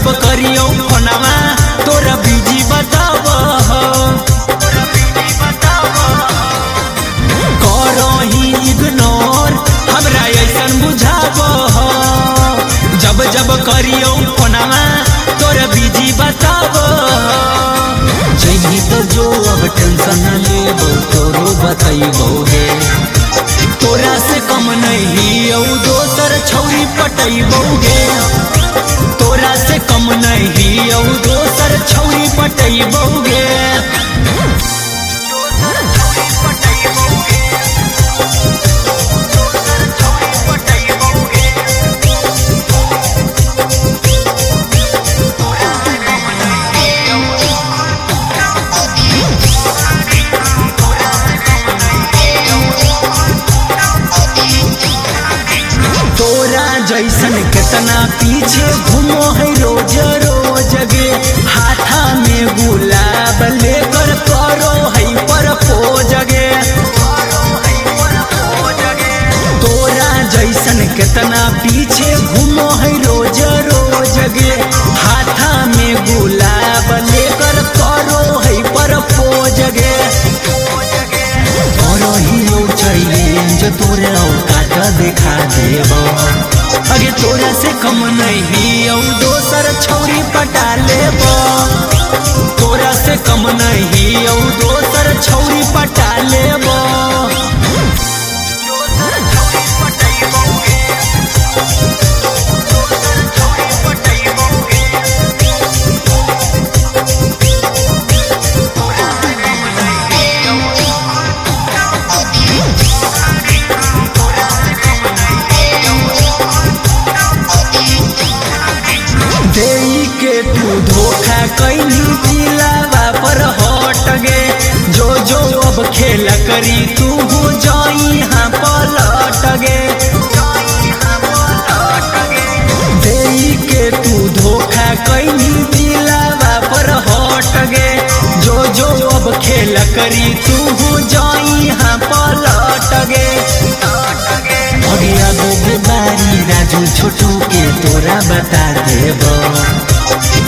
जब करियो फोनवा तोरा बिजी बताव करही इग्नोर हमरा ऐसन बुझाव जब जब करियो फोनवा तोरा बिजी बताव जही तो जो अब टेंशन लेबो तोरो बतैबो गे तोरा से कम नहीं औ दोसर छौरी पटैबो गे तोरा से कम नहीं औ दोसर छौरी पटैबो गे जैसन कितना पीछे घूमो है रोज रोज गे हाथा में गुलाब लेकर करो है परपोज गे तोरा जैसन कितना पीछे घूमो है रोज रोज गे हाथा में गुलाब लेकर करो है परपोज गे करो हीरो चैलेंज तोरे औकात दिखा देबो अगे तोरा से कम नहीं औ दोसर छौरी पटा लेबो तोरा से कम नहीं औ दोसर छौरी पटा लेबो के तू धोखा कैली जिलावा पर हट गे जो जो अब खेल करी तू हो जाई हाँ पलट गे देई के तू धोखा कैली जिलावा पर हट गे जो जो अब खेल करी तू हो जाई हाँ पलट गे अगिया दो बारी राजू छोटू के तोरा बता देबो